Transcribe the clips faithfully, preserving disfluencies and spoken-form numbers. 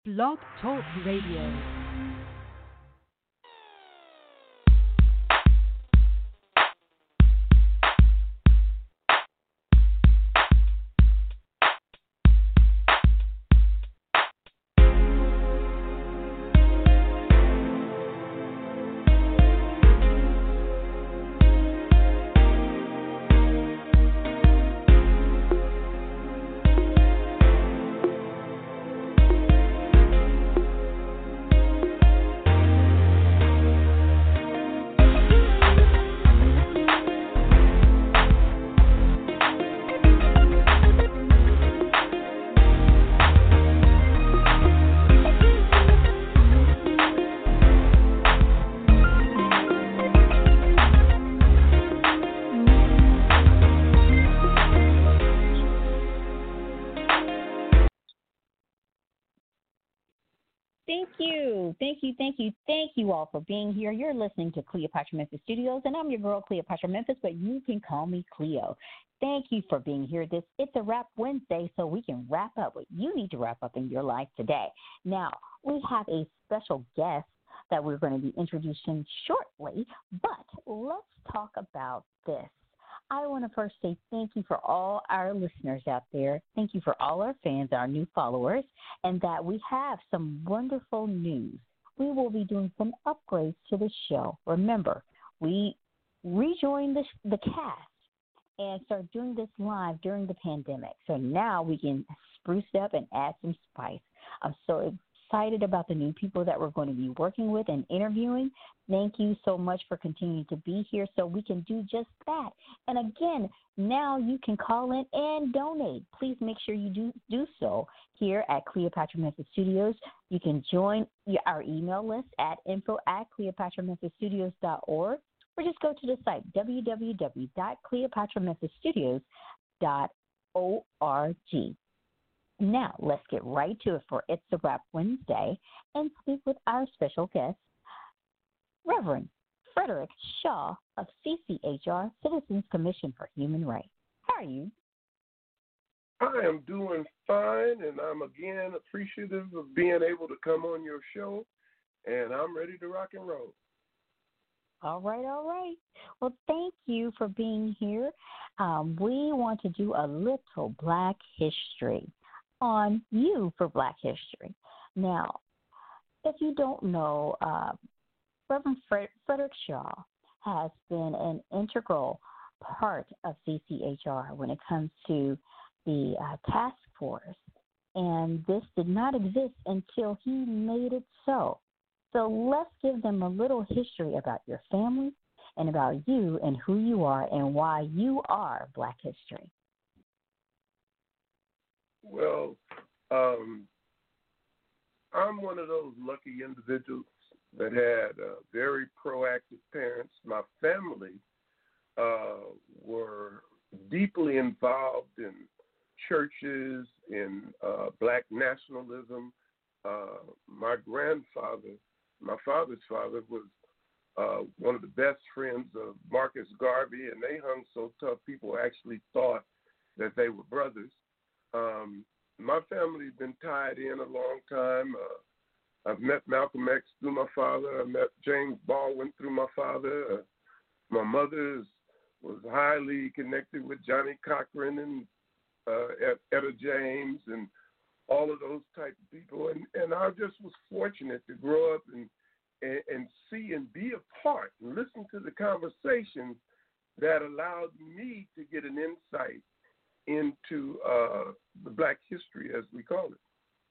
Blog Talk Radio. Thank you. Thank you. Thank you. Thank you all for being here. You're listening to Cleopatra Memphis Studios, and I'm your girl, Cleopatra Memphis, but you can call me Cleo. Thank you for being here. This It's a Wrap Wednesday, so we can wrap up what you need to wrap up in your life today. Now, we have a special guest that we're going to be introducing shortly, but let's talk about this. I want to first say thank you for all our listeners out there. Thank you for all our fans, our new followers, and that we have some wonderful news. We will be doing some upgrades to the show. Remember, we rejoined the, the cast and started doing this live during the pandemic. So now we can spruce it up and add some spice. I'm so excited about the new people that we're going to be working with and interviewing. Thank you so much for continuing to be here so we can do just that. And again, now you can call in and donate. Please make sure you do, do so here at Cleopatra Memphis Studios. You can join our email list at info at cleopatra memphis studios dot org or just go to the site w w w dot cleopatra memphis studios dot org. Now, let's get right to it for It's a Wrap Wednesday and speak with our special guest, Reverend Frederick Shaw of C C H R, Citizens Commission for Human Rights. How are you? I am doing fine, and I'm again appreciative of being able to come on your show, and I'm ready to rock and roll. All right, all right. Well, thank you for being here. Um, we want to do a little Black history on you for Black history. Now, if you don't know, uh, Reverend Fred- Frederick Shaw has been an integral part of C C H R when it comes to the uh, task force, and this did not exist until he made it so. So let's give them a little history about your family and about you and who you are and why you are Black history. Well, um, I'm one of those lucky individuals that had uh, very proactive parents. My family uh, were deeply involved in churches, in uh, Black nationalism. Uh, my grandfather, my father's father, was uh, one of the best friends of Marcus Garvey, and they hung so tough people actually thought that they were brothers. Um, my family's been tied in a long time. Uh, I've met Malcolm X through my father. I met James Baldwin through my father. Uh, my mother is, was highly connected with Johnny Cochran and uh, Etta James and all of those type of people. And, and I just was fortunate to grow up and, and, and see and be a part and listen to the conversations that allowed me to get an insight into uh, the Black history, as we call it.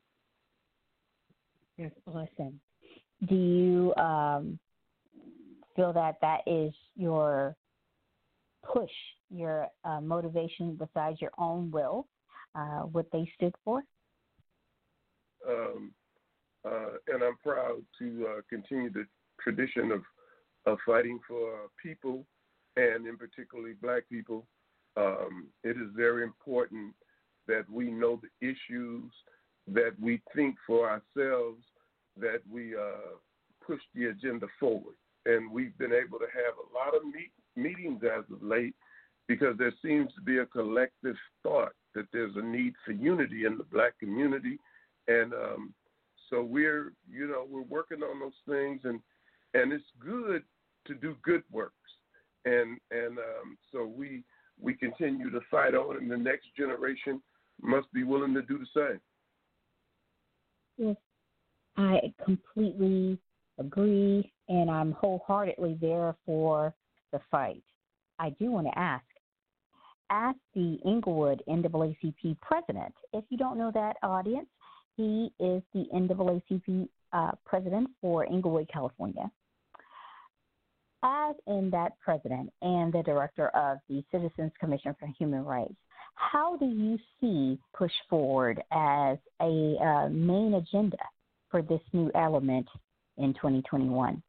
That's awesome. Do you um, feel that that is your push, your uh, motivation besides your own will, uh, what they stood for? Um, uh, and I'm proud to uh, continue the tradition of, of fighting for uh, people, and in particularly Black people. Um, it is very important that we know the issues, that we think for ourselves, that we uh, push the agenda forward. And we've been able to have a lot of meet, meetings as of late because there seems to be a collective thought that there's a need for unity in the Black community. And um, So we're, you know, we're working on those things, and and it's good to do good works, and and um, so we we continue to fight on, and the next generation must be willing to do the same. Yes, I completely agree, and I'm wholeheartedly there for the fight. I do want to ask, as the Inglewood N double A C P president, if you don't know that, audience, he is the N double A C P uh, president for Inglewood, California. As in that president and the director of the Citizens Commission for Human Rights, how do you see push forward as a uh, main agenda for this new element in twenty twenty-one?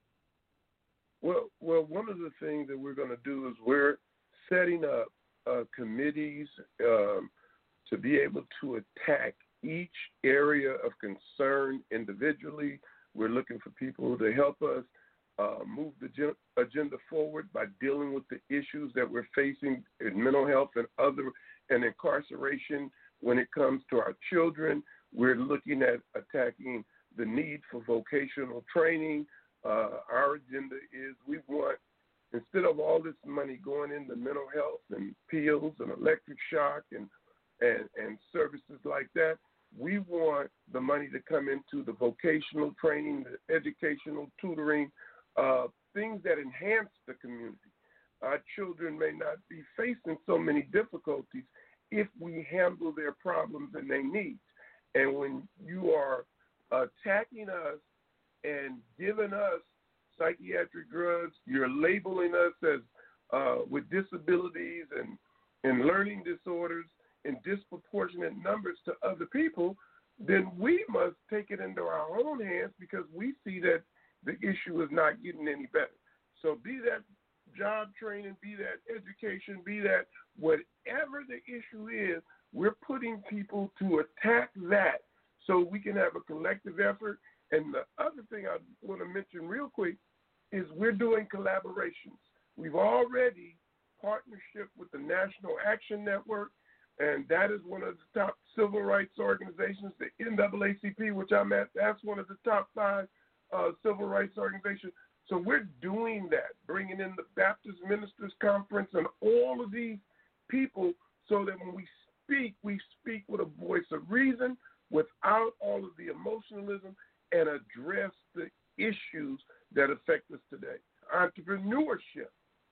Well, well, one of the things that we're going to do is we're setting up uh, committees um, to be able to attack each area of concern individually. We're looking for people to help us uh, move the gen- agenda forward by dealing with the issues that we're facing in mental health and other and incarceration. When it comes to our children, we're looking at attacking the need for vocational training. Uh, our agenda is we want, instead of all this money going into mental health and pills and electric shock and, and, and services like that, we want the money to come into the vocational training, the educational tutoring, uh, things that enhance the community. Our children may not be facing so many difficulties if we handle their problems and their needs. And when you are attacking us and giving us psychiatric drugs, you're labeling us as uh, with disabilities and, and learning disorders in disproportionate numbers to other people, then we must take it into our own hands because we see that the issue is not getting any better. So be that job training, be that education, be that whatever the issue is, we're putting people to attack that so we can have a collective effort. And the other thing I want to mention real quick is we're doing collaborations. We've already partnership with the National Action Network, and that is one of the top civil rights organizations, the N double A C P, which I'm at. That's one of the top five uh, civil rights organizations. So we're doing that, bringing in the Baptist Ministers Conference and all of these people so that when we speak, we speak with a voice of reason, without all of the emotionalism, and address the issues that affect us today. Entrepreneurship.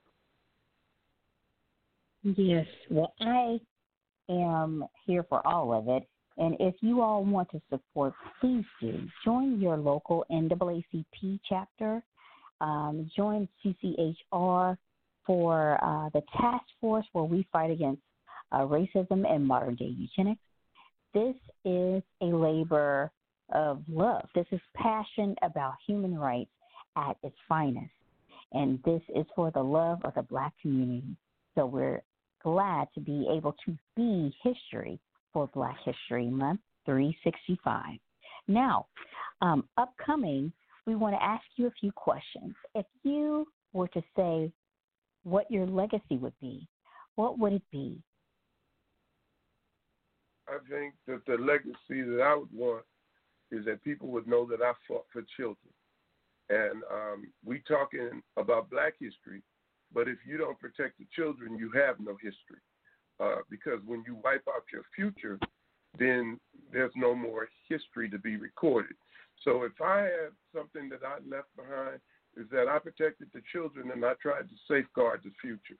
Yes, well, I am here for all of it. And if you all want to support, please do. Join your local N double A C P chapter. Um, join C C H R for uh, the task force where we fight against uh, racism and modern-day eugenics. This is a labor of love. This is passion about human rights at its finest. And this is for the love of the Black community. So we're glad to be able to be history for Black History Month three sixty-five. Now, um, upcoming, we want to ask you a few questions. If you were to say what your legacy would be, what would it be? I think that the legacy that I would want is that people would know that I fought for children. And um, we talking about Black history, but if you don't protect the children, you have no history. Uh, because when you wipe out your future, then there's no more history to be recorded. So if I have something that I left behind, is that I protected the children and I tried to safeguard the future.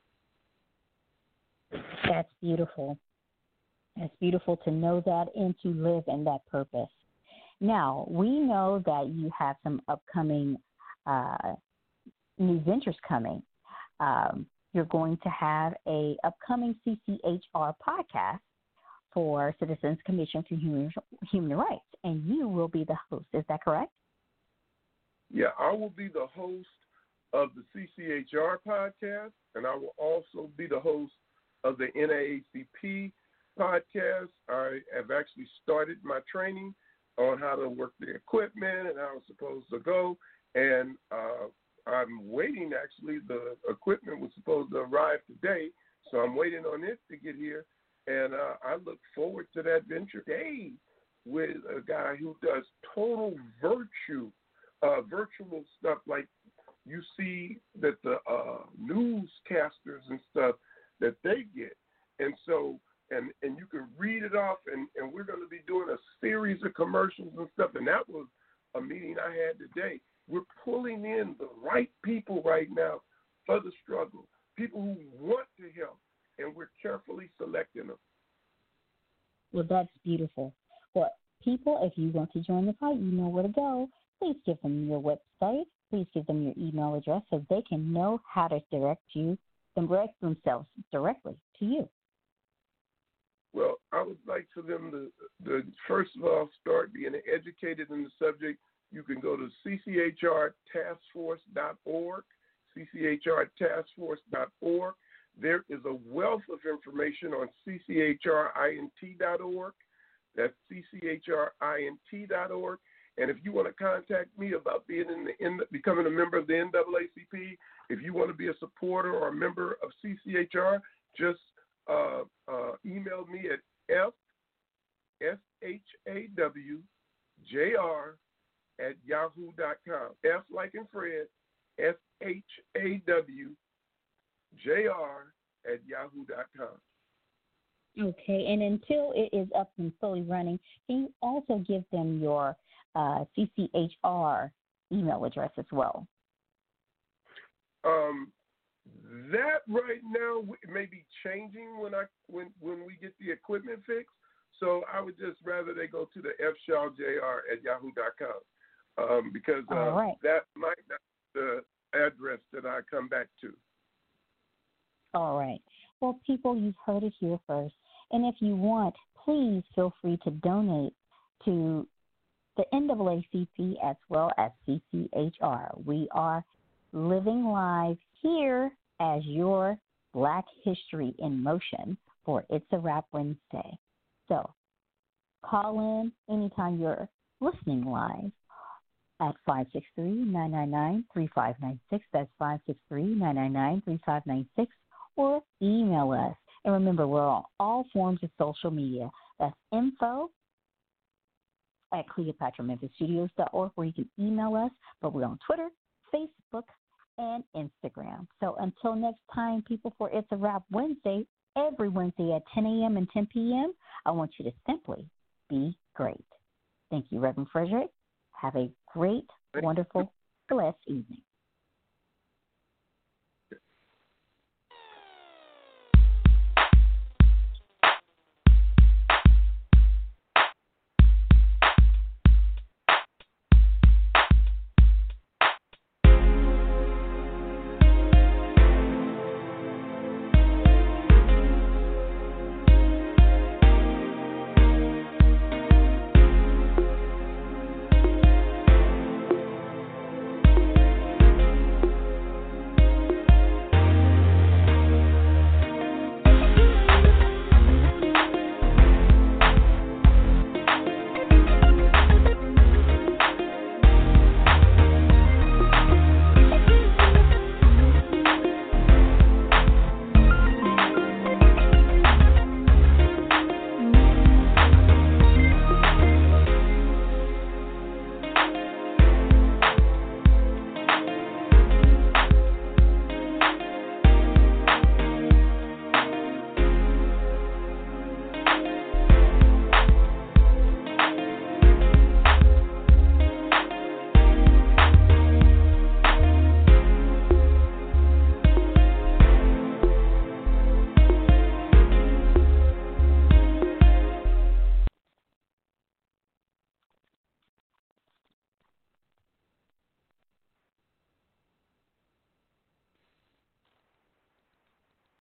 That's beautiful. It's beautiful to know that and to live in that purpose. Now, we know that you have some upcoming uh, new ventures coming. Um, you're going to have a upcoming C C H R podcast for Citizens Commission for Human, Human Rights, and you will be the host. Is that correct? Yeah, I will be the host of the C C H R podcast, and I will also be the host of the N double A C P podcast. I have actually started my training on how to work the equipment and how it's supposed to go, and uh, I'm waiting, actually. The equipment was supposed to arrive today, so I'm waiting on it to get here, and uh, I look forward to that venture. Hey, with a guy who does total virtue, uh, virtual stuff like you see that the uh, newscasters and stuff that they get. And so, and, and you can read it off, and, and we're going to be doing a series of commercials and stuff. And that was a meeting I had today. We're pulling in the right people right now for the struggle, people who want to help, and we're carefully selecting them. Well, that's beautiful. Well, people, if you want to join the fight, you know where to go. Please give them your website. Please give them your email address so they can know how to direct you, direct themselves directly to you. Well, I would like for them to, to first of all, start being educated in the subject. You can go to c c h r task force dot org, c c h r task force dot org. There is a wealth of information on c c h r int dot org. That's c c h r int dot org. And if you want to contact me about being in the in, becoming a member of the N double A C P, if you want to be a supporter or a member of C C H R, just uh, uh, email me at f s h a w j r at yahoo dot com. F like in Fred, S H A W J R at yahoo dot com. Okay, and until it is up and fully running, can you also give them your uh, C C H R email address as well? Um, that right now may be changing when I when when we get the equipment fixed. So I would just rather they go to the f shaw j r at yahoo dot com um, because uh, right. that might not be the address that I come back to. All right. Well, people, you've heard it here first. And if you want, please feel free to donate to the N double A C P as well as C C H R. We are living live here as your Black History in Motion for It's a Wrap Wednesday. So call in anytime you're listening live at five six three, nine nine nine, three five nine six. That's five six three, nine nine nine, three five nine six. Or email us. And remember, we're on all forms of social media. That's info at Cleopatra Memphis Studios dot org, where you can email us. But we're on Twitter, Facebook, and Instagram. So until next time, people, for It's a Wrap Wednesday, every Wednesday at ten a.m. and ten p.m., I want you to simply be great. Thank you, Reverend Frederick. Have a great, wonderful, blessed evening.